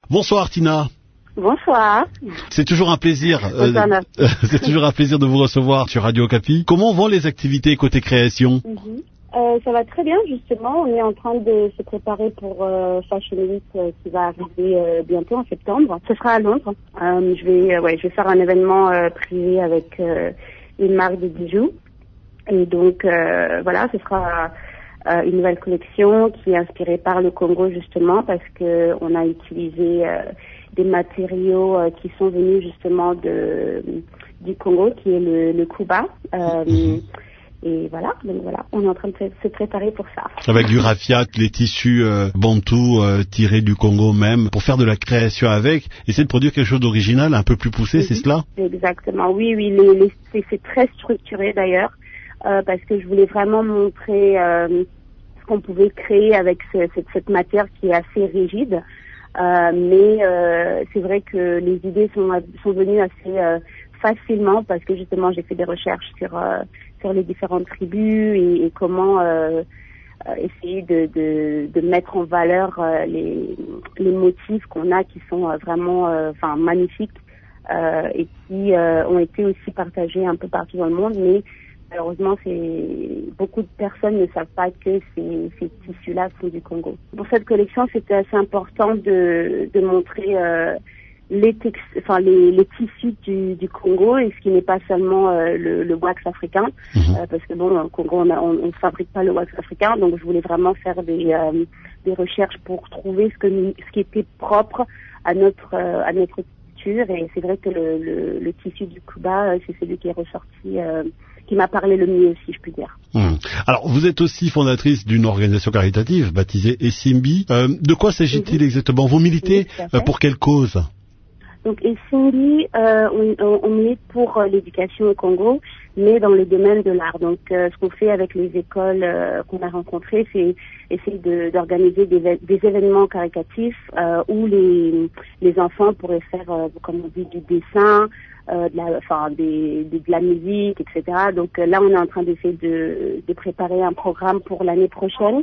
Bonsoir Tina. Bonsoir. C'est toujours un plaisir. C'est toujours un plaisir de vous recevoir sur Radio Okapi. Comment vont les activités côté création? Ça va très bien justement. On est en train de se préparer pour Fashion Week qui va arriver bientôt en septembre. Ce sera à Londres. Je vais faire un événement privé avec une marque de bijoux. Et donc voilà, ce sera une nouvelle collection qui est inspirée par le Congo justement parce que on a utilisé des matériaux qui sont venus justement du Congo, qui est le Kuba. Et voilà, donc voilà, on est en train de se préparer pour ça. Avec du raffia, les tissus bantous tirés du Congo même, pour faire de la création avec, essayer de produire quelque chose d'original, un peu plus poussé, c'est cela? Exactement, oui, c'est très structuré d'ailleurs, parce que je voulais vraiment montrer ce qu'on pouvait créer avec cette matière qui est assez rigide. Mais c'est vrai que les idées sont venues assez facilement parce que justement j'ai fait des recherches sur les différentes tribus et comment essayer de mettre en valeur les motifs qu'on a qui sont vraiment magnifiques et qui ont été aussi partagés un peu partout dans le monde, mais malheureusement, beaucoup de personnes ne savent pas que ces tissus-là sont du Congo. Pour cette collection, c'était assez important de montrer les tissus du Congo, et ce qui n'est pas seulement le wax africain, parce que bon, au Congo, on fabrique pas le wax africain, donc je voulais vraiment faire des recherches pour trouver ce qui était propre à notre culture, et c'est vrai que le tissu du Cuba, c'est celui qui est ressorti, qui m'a parlé le mieux aussi, je puis dire. Alors, vous êtes aussi fondatrice d'une organisation caritative baptisée Esimbi. De quoi s'agit-il exactement? Vous militez pour quelle cause? Donc, Esimbi, on milite pour l'éducation au Congo, mais dans le domaine de l'art. Donc, ce qu'on fait avec les écoles qu'on a rencontrées, c'est essayer d'organiser des événements caritatifs où les enfants pourraient faire, comme on dit, du dessin, de la musique, etc. Donc là, on est en train d'essayer de préparer un programme pour l'année prochaine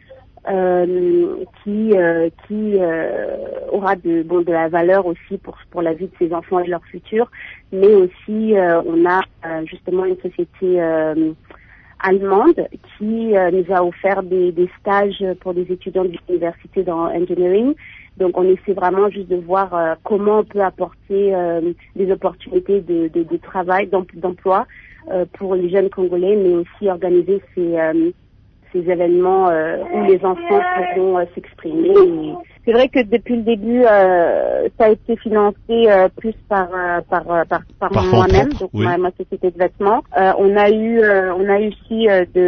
qui aura de la valeur aussi pour la vie de ces enfants et leur futur. Mais aussi, on a justement une société allemande qui nous a offert des stages pour des étudiants de l'université dans engineering. Donc on essaie vraiment juste de voir comment on peut apporter des opportunités de travail, d'emploi pour les jeunes Congolais, mais aussi organiser ces événements où les enfants pourront s'exprimer. Et c'est vrai que depuis le début, ça a été financé plus par moi-même, donc ma société de vêtements. On a eu aussi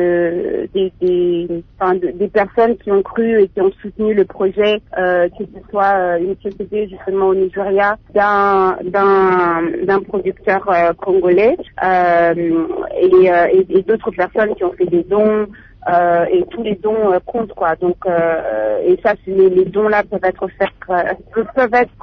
des personnes qui ont cru et qui ont soutenu le projet, que ce soit une société justement au Nigeria d'un producteur congolais et d'autres personnes qui ont fait des dons. Et tous les dons comptent, quoi. Donc et ça, les dons là peuvent être faits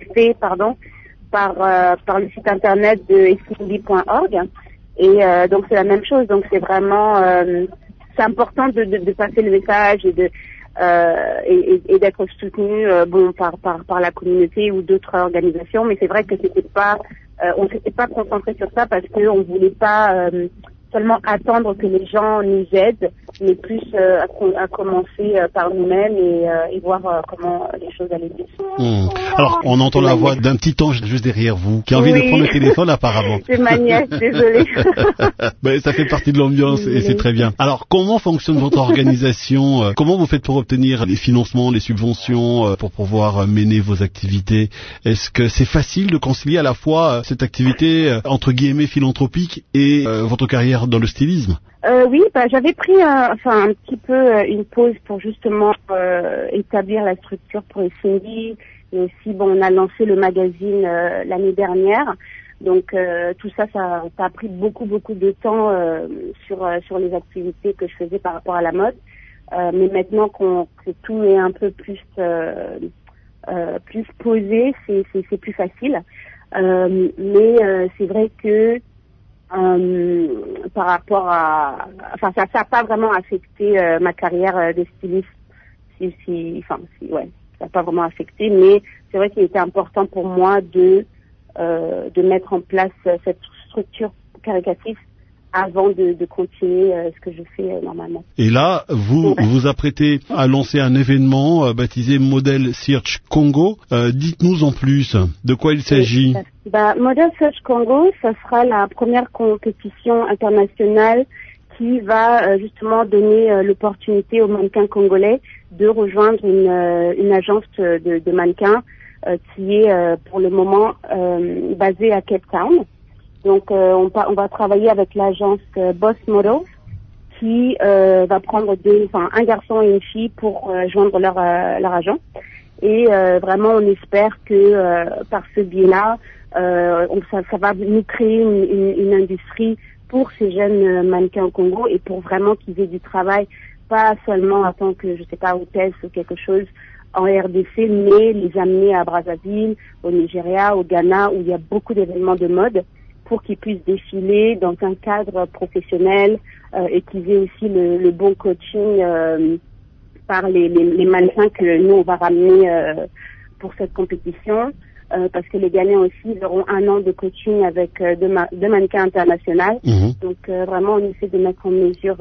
par le site internet de esimbi.org. Et donc c'est la même chose. Donc c'est vraiment c'est important de passer le message et d'être soutenu par la communauté ou d'autres organisations. Mais c'est vrai que on s'était pas concentré sur ça parce que on voulait pas seulement attendre que les gens nous aident, mais plus à commencer par nous-mêmes et voir comment les choses allaient bien. Alors, on entend la voix d'un petit ange juste derrière vous, qui a envie de prendre le téléphone apparemment. C'est ma nièce, désolée. Ben, ça fait partie de l'ambiance et c'est très bien. Alors, comment fonctionne votre organisation? Comment vous faites pour obtenir les financements, les subventions, pour pouvoir mener vos activités? Est-ce que c'est facile de concilier à la fois cette activité, entre guillemets, philanthropique et votre carrière dans le stylisme? Oui, j'avais pris un petit peu une pause pour justement établir la structure pour Esimbi, et aussi on a lancé le magazine l'année dernière. Donc tout ça a pris beaucoup de temps sur les activités que je faisais par rapport à la mode. Mais maintenant que tout est un peu plus posé, c'est plus facile. Mais c'est vrai que par rapport à, ça n'a pas vraiment affecté ma carrière de styliste. ça n'a pas vraiment affecté, mais c'est vrai qu'il était important pour moi de mettre en place cette structure caricative avant de continuer ce que je fais normalement. Et là, vous vous apprêtez à lancer un événement baptisé Model Search Congo. Dites-nous en plus de quoi il s'agit. Model Search Congo, ça sera la première compétition internationale qui va justement donner l'opportunité aux mannequins congolais de rejoindre une agence de mannequins qui est pour le moment basée à Cape Town. Donc on va travailler avec l'agence Boss Models qui va prendre un garçon et une fille pour joindre leur agent. Et vraiment on espère que par ce biais-là, ça va nous créer une industrie pour ces jeunes mannequins au Congo et pour vraiment qu'ils aient du travail, pas seulement en tant que, hôtesse ou quelque chose en RDC, mais les amener à Brazzaville, au Nigeria, au Ghana, où il y a beaucoup d'événements de mode, pour qu'ils puissent défiler dans un cadre professionnel et qu'ils aient aussi le bon coaching par les mannequins que nous on va ramener pour cette compétition. Parce que les Ghanéens aussi ils auront 1 an de coaching avec deux mannequins internationaux. Donc vraiment on essaie de mettre en mesure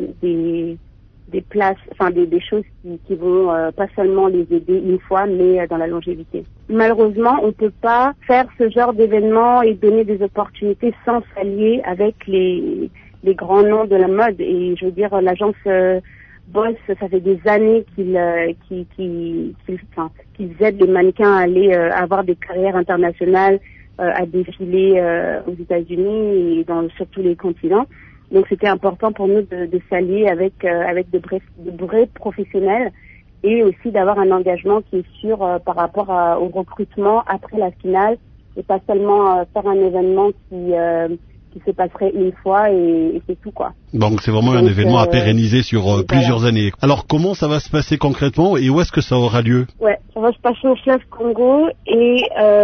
des places, des choses qui vont pas seulement les aider une fois, mais dans la longévité. Malheureusement, on peut pas faire ce genre d'événement et donner des opportunités sans s'allier avec les grands noms de la mode. Et je veux dire, l'agence Boss, ça fait des années qu'ils aident les mannequins à aller avoir des carrières internationales, à défiler aux États-Unis et sur tous les continents. Donc c'était important pour nous de s'allier avec de vrais professionnels et aussi d'avoir un engagement qui est sûr par rapport au recrutement après la finale et pas seulement faire un événement qui se passerait une fois et c'est tout quoi. Donc c'est vraiment un événement à pérenniser sur plusieurs années. Alors comment ça va se passer concrètement et où est-ce que ça aura lieu? Ouais, ça va se passer au fleuve Congo et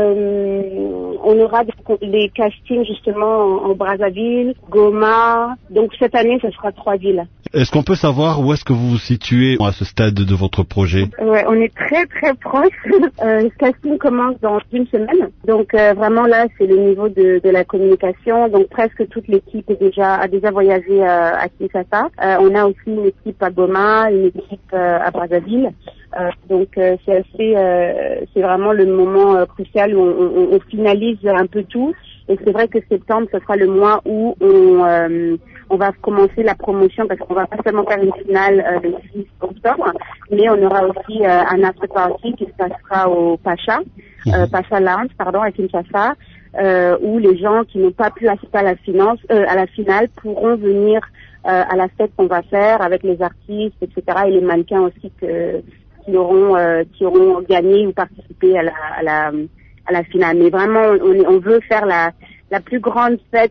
on aura les castings justement en Brazzaville, Goma. Donc cette année, ce sera 3 villes. Est-ce qu'on peut savoir où est-ce que vous vous situez à ce stade de votre projet? Ouais, on est très très proche. Le casting commence dans 1 semaine. Donc vraiment là, c'est le niveau de la communication. Donc presque toute l'équipe a déjà voyagé à Kinshasa. On a aussi une équipe à Goma, une équipe à Brazzaville. Donc c'est vraiment le moment crucial où on finalise un peu tout. Et c'est vrai que septembre, ce sera le mois où on va commencer la promotion parce qu'on va pas seulement faire une finale le 6 octobre, mais on aura aussi un after party qui se passera au Pacha Lounge, à Kinshasa, où les gens qui n'ont pas pu assister à la finale pourront venir à la fête qu'on va faire avec les artistes, etc. et les mannequins aussi qui auront gagné ou participé à la finale. Mais vraiment, on veut faire la plus grande fête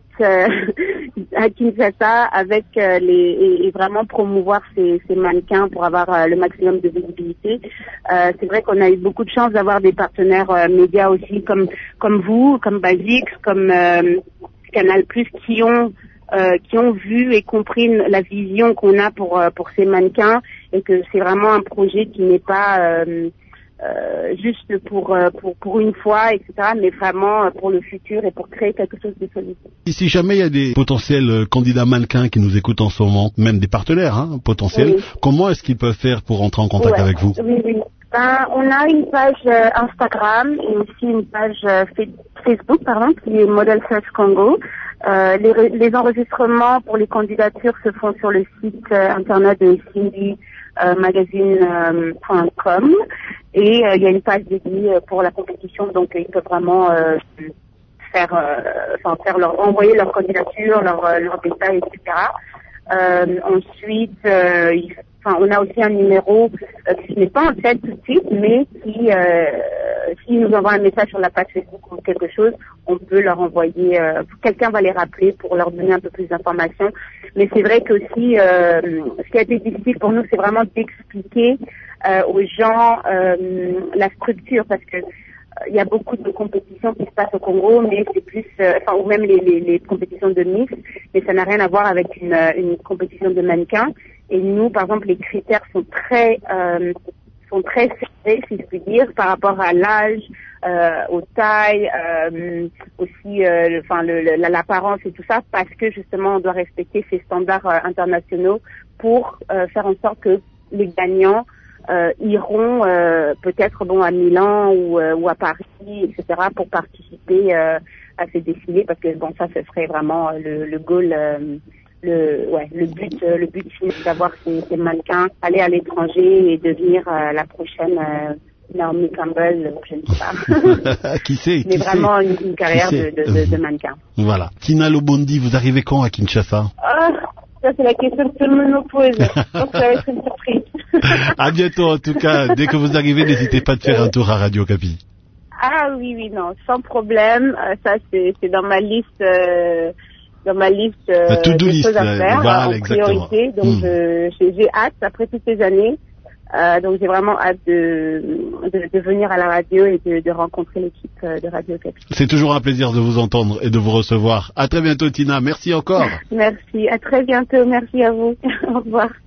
à Kinshasa avec et vraiment promouvoir ces mannequins pour avoir le maximum de visibilité. C'est vrai qu'on a eu beaucoup de chance d'avoir des partenaires médias aussi comme vous, comme Basics, comme Canal+, qui ont vu et compris la vision qu'on a pour ces mannequins et que c'est vraiment un projet qui n'est pas juste pour une fois, etc., mais vraiment pour le futur et pour créer quelque chose de solide. Si jamais il y a des potentiels candidats mannequins qui nous écoutent en ce moment, même des partenaires potentiels, comment est-ce qu'ils peuvent faire pour entrer en contact avec vous? Oui. On a une page Instagram et aussi une page Facebook, qui est Model Search Congo. Les enregistrements pour les candidatures se font sur le site internet de magazine.com et il y a une page dédiée pour la compétition, donc ils peuvent vraiment envoyer leur candidature, leurs détails, etc. Ensuite, on a aussi un numéro qui n'est pas en tête tout de suite, mais qui, s'ils nous envoient un message sur la page Facebook ou quelque chose, on peut leur envoyer, quelqu'un va les rappeler pour leur donner un peu plus d'informations. Mais c'est vrai que aussi, ce qui a été difficile pour nous, c'est vraiment d'expliquer aux gens la structure, parce que il y a beaucoup de compétitions qui se passent au Congo, mais c'est plus, ou même les compétitions de mix, mais ça n'a rien à voir avec une compétition de mannequins. Et nous, par exemple, les critères sont sont très serrés, si je puis dire, par rapport à l'âge, aux tailles, aussi, l'apparence et tout ça, parce que justement, on doit respecter ces standards internationaux pour faire en sorte que les gagnants iront peut-être à Milan ou à Paris, etc., pour participer à ces défilés, parce que ça, ce serait vraiment le goal. Le but final d'avoir ces mannequins aller à l'étranger et devenir la prochaine Naomi Campbell, je ne sais pas. Qui sait? Mais vraiment une carrière de mannequin. Voilà. Tina Lobondi, vous arrivez quand à Kinshasa? Ça c'est la question que tout le monde nous pose. Donc ça va être une surprise. À bientôt en tout cas. Dès que vous arrivez, n'hésitez pas de faire un tour à Radio Kapi. Ah oui, non, sans problème. Ça c'est dans ma liste. Dans ma liste to-do de list, choses à faire voilà, en priorité. Donc j'ai hâte après toutes ces années. Donc j'ai vraiment hâte de venir à la radio et de rencontrer l'équipe de Radio Kapi. C'est toujours un plaisir de vous entendre et de vous recevoir. À très bientôt Tina, merci encore. Merci, à très bientôt, merci à vous. Au revoir.